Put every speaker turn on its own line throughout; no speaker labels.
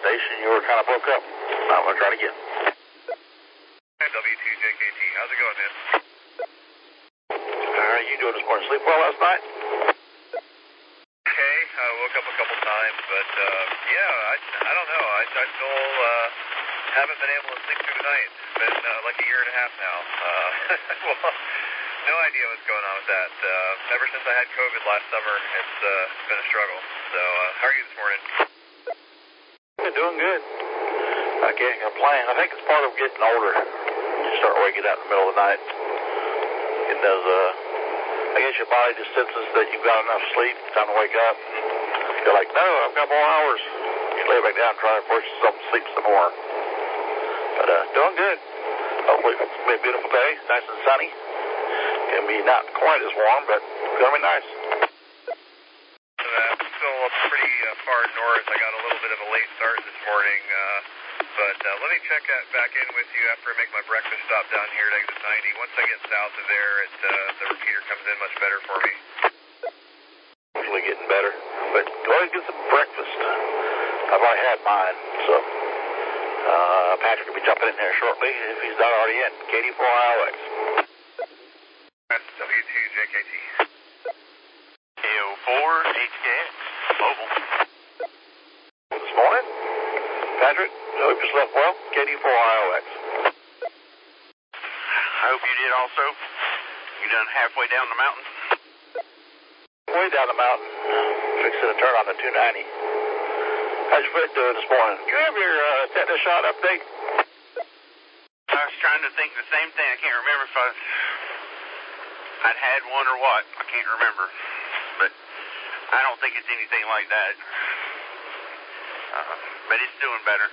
station. You were kind of broke up. I'm going to try it again.
W2JKT, how's it going, man?
How are you doing this morning? Sleep well last night?
Okay, I woke up a couple times, but yeah, I don't know. I still haven't been able to sleep through the night. It's been like a year and a half now. Well, no idea what's going on with that. Ever since I had COVID last summer, it's been a struggle. So, how are you this morning?
I'm doing good. I can't complain. I think it's part of getting older. You start waking up in the middle of the night. It does, I guess your body just senses that you've got enough sleep. It's time to wake up. You're like, no, I've got more hours. You lay back down and try to force yourself to sleep some more. But doing good. Hopefully it's going to be a beautiful day. Nice and sunny. Can be not quite as warm, but it's going to be nice.
I'm still pretty far north. I got a little bit of a late start this morning. But let me check back in with you after I make my breakfast stop down here at exit 90. Once I get south of there, the repeater comes in much better for me.
Hopefully getting better. But go ahead and get some breakfast. I've already had mine, so Patrick will be jumping in there shortly if he's not already in. KD4IOX.
W2JKT.
KO4HKX. Mobile.
This morning, Patrick, I hope you slept well. KD4IOX.
I hope you did also. You done halfway down the mountain?
Way down the mountain, fixing to turn on the 290. How's your foot doing this morning? Do you have your tetanus shot update?
I was trying to think the same thing. I can't remember if I'd had one or what. I can't remember. But I don't think it's anything like that. But it's doing better.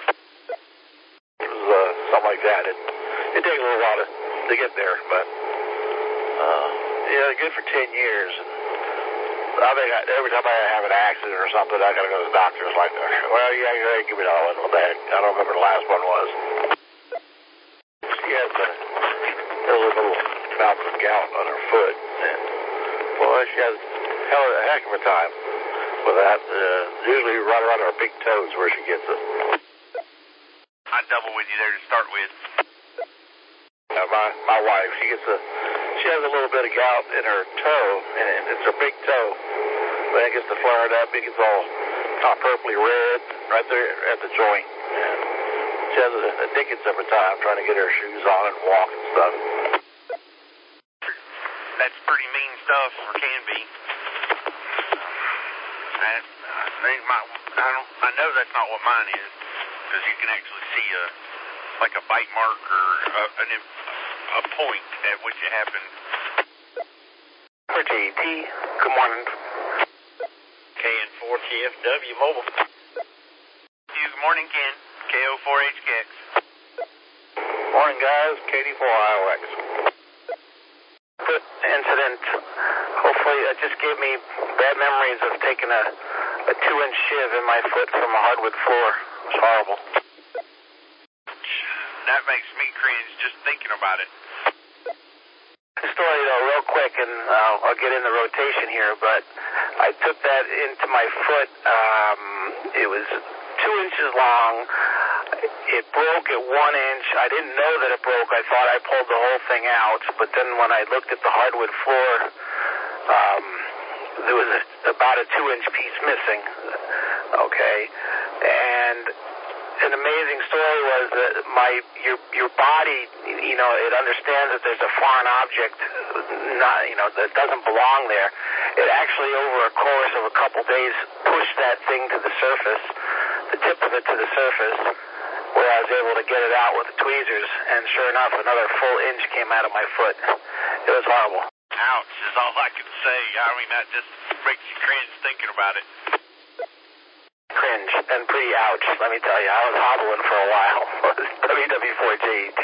It was something like that. It takes a little while to get there, but yeah, good for 10 years. And I think every time I have an accident or something, I got to go to the doctor. It's like, well, yeah, give me that one. What the heck? I don't remember the last one was. She has a little mouth of gout on her foot, and boy, she has a heck of a time with that. Usually right around her big toes where she gets it.
I'd double with you there to start with.
My wife, she has a little bit of gout in her toe, and it's her big toe. When it gets to flaring up, it gets all kind of purpley red right there at the joint. And she has a dickens of a time trying to get her shoes on and walk and stuff.
That's pretty mean stuff, or can be. I know that's not what mine is, because you can actually see like a bite mark or a point at which it happened.
RJT, good morning.
KN4TFW Mobile. Good morning, Ken. KO4HKX.
Morning, guys. KD4IOX.
Good incident. Hopefully, it just gave me bad memories of taking a 2-inch shiv in my foot from a hardwood floor. It was horrible.
That makes me cringe just thinking about it.
Story, though, real quick, and I'll get in the rotation here, but I took that into my foot. It was 2 inches long. It broke at 1 inch. I didn't know that it broke. I thought I pulled the whole thing out, but then when I looked at the hardwood floor, there was about a 2-inch piece missing. Okay, and an amazing story was that your body, it understands that there's a foreign object, that doesn't belong there. It actually, over a course of a couple days, pushed that thing to the surface, the tip of it to the surface, where I was able to get it out with the tweezers, and sure enough, another full inch came out of my foot. It was horrible.
Ouch is all I can say. I mean, that just makes you cringe thinking about it.
Cringe and pretty ouch, let me tell you. I was hobbling for a while. WW4JET.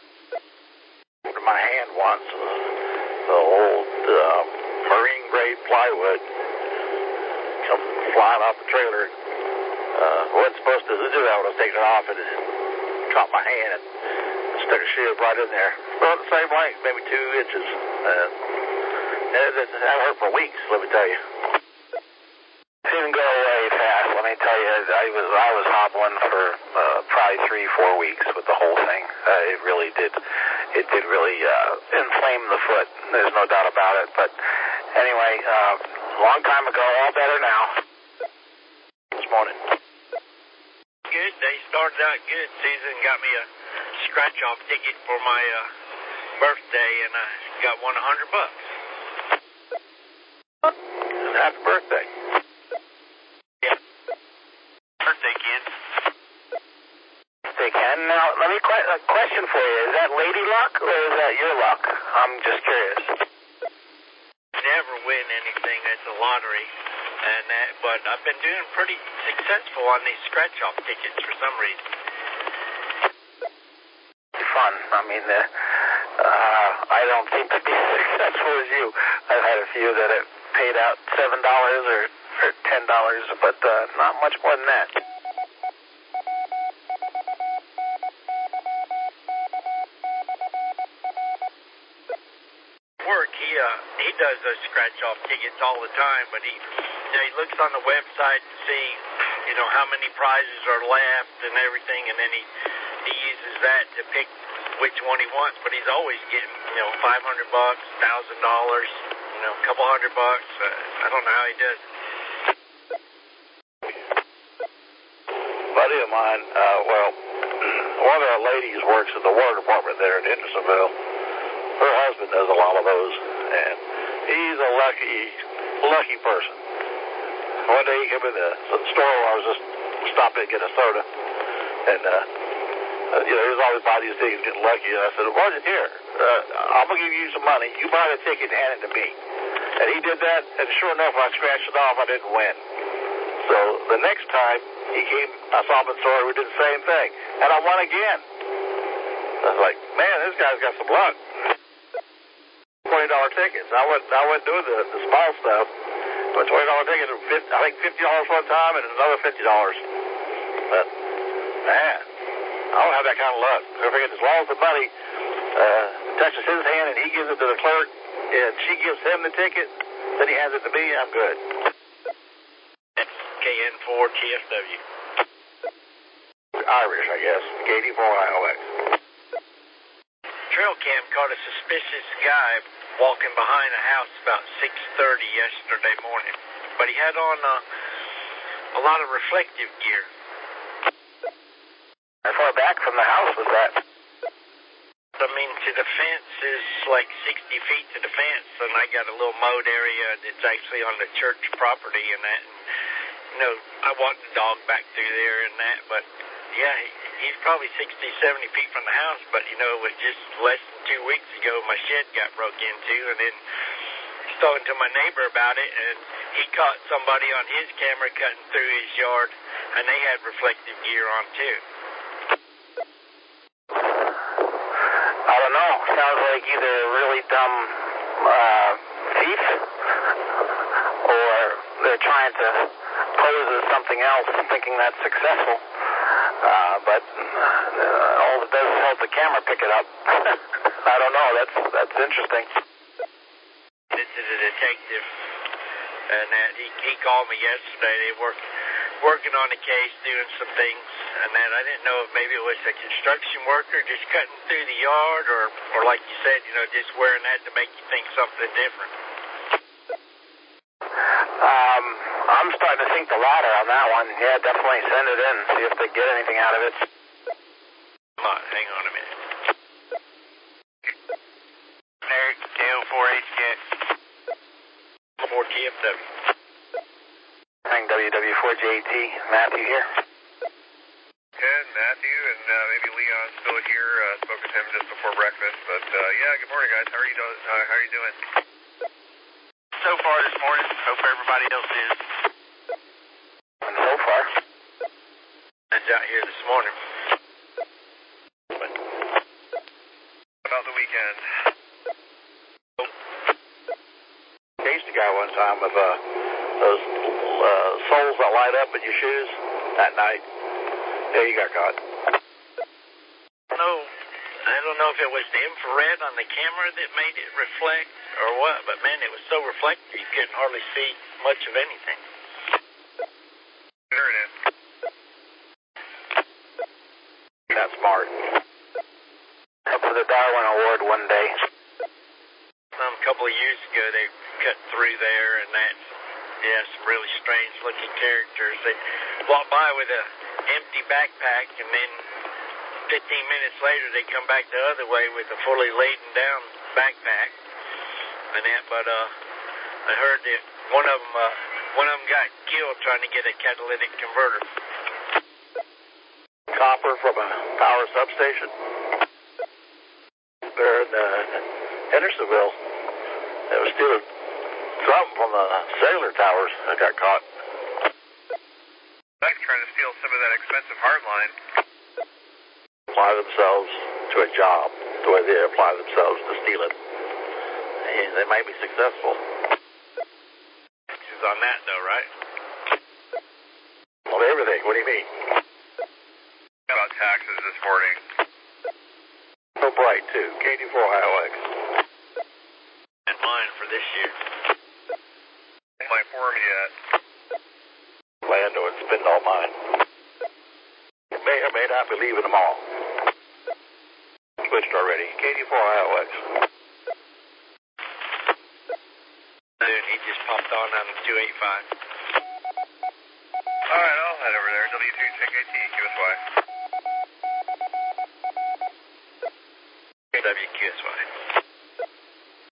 My hand once, the old marine grade plywood come flying off the trailer. Wasn't supposed to do that when I was taking it off, and it caught my hand and stuck a shiv right in there. About the same length, maybe 2 inches. And that hurt for weeks, let me tell you.
Didn't go away fast. Let me tell you, I was hobbling for probably 3-4 weeks with the whole thing. It really did. It did really inflame the foot. There's no doubt about it. But anyway, long time ago, all better now. This morning.
Good. They started out good. Susan got me a scratch-off ticket for my birthday, and I got won $100.
Happy birthday.
Birthday, kid.
They can. Now, let me a question for you. Is that lady luck or is that your luck? I'm just curious.
Never win anything at the lottery, but I've been doing pretty successful on these scratch-off tickets for some reason.
Fun. I mean, I don't seem to be as successful as you. I've had a few that have paid out $7 or $10, but not much more than that.
Work. He does those scratch-off tickets all the time, but he looks on the website to see, how many prizes are left and everything, and then he uses that to pick which one he wants. But he's always getting, $500, $1,000, a couple $100. I don't know how he does it.
Buddy of mine, one of our ladies works at the water department there in Hendersonville. Her husband does a lot of those, and he's a lucky person. One day he came in the store where I was just stopping to get a soda, and he was always buying these tickets, getting lucky. And I said, "Why is it here? I'm gonna give you some money. You buy the ticket and hand it to me." And he did that, and sure enough, when I scratched it off, I didn't win. So the next time he came, I saw him in the store. We did the same thing, and I won again. I was like, "Man, this guy's got some luck." $20 tickets. I went doing the small stuff. But $20 ticket, I think $50 one time and another $50. But man, I don't have that kind of luck. I figured as long as the money touches his hand and he gives it to the clerk and she gives him the ticket, then he hands it to me, I'm good.
KN4 TFW.
Irish, I guess. KD4IOX.
Trail cam caught a suspicious guy walking behind a house about 6:30 yesterday morning. But he had on a lot of reflective gear.
How far back from the house was that?
I mean, to the fence is like 60 feet to the fence, and I got a little mowed area that's actually on the church property and that. And, I walked the dog back through there and that, but yeah, he's probably 60, 70 feet from the house, but it was just less than 2 weeks ago my shed got broke into, and then I was talking to my neighbor about it, and he caught somebody on his camera cutting through his yard, and they had reflective gear on too.
I don't know. Sounds like either a really dumb thief or they're trying to pose as something else, thinking that's successful. But all it does is help the camera pick it up. I don't know. That's interesting.
This is a detective, and he called me yesterday. They working on the case, doing some things, and that I didn't know if maybe it was a construction worker just cutting through the yard, or like you said, just wearing that to make you think something different.
I'm starting to think the latter on that one. Yeah, definitely send it in, see if they get anything out of it.
Hang on a minute.
Eric, KO4HK.
4TFW.
WW4JT. Matthew here.
Ken, Matthew, and maybe Leon's still here. Spoke with him just before breakfast. But yeah, good morning, guys. How are you doing?
So far this morning, hope everybody else is.
And so far.
I was out here this morning.
About the weekend.
Chased a guy one time with those soles that light up in your shoes at night. Yeah, you got caught.
No, I don't know if it was the infrared on the camera that made it reflect or what, but man, it was so reflective you couldn't hardly see much of anything.
the Darwin Award one day.
A couple of years ago, they cut through there, and that's, yeah, some really strange-looking characters. They walk by with an empty backpack, and then 15 minutes later, they come back the other way with a fully laden down backpack. And that, but I heard that one of them got killed trying to get a catalytic converter.
Copper from a power substation there in Hendersonville. It was stealing something from the cellular towers that got caught.
Like trying to steal some of that expensive hardline.
Apply themselves to a job the way they apply themselves to steal it. And they might be successful.
She's on that, though, right?
On everything. What do you mean?
About taxes this morning.
So bright, too. KD4 IOX.
And mine for this year.
My form yet.
Lando and spend all mine. You may or may not be leaving them all. Switched already. KD4 IOX.
Dude, he just popped on the 285.
All right, I'll head over there. W2 check AT, QSY.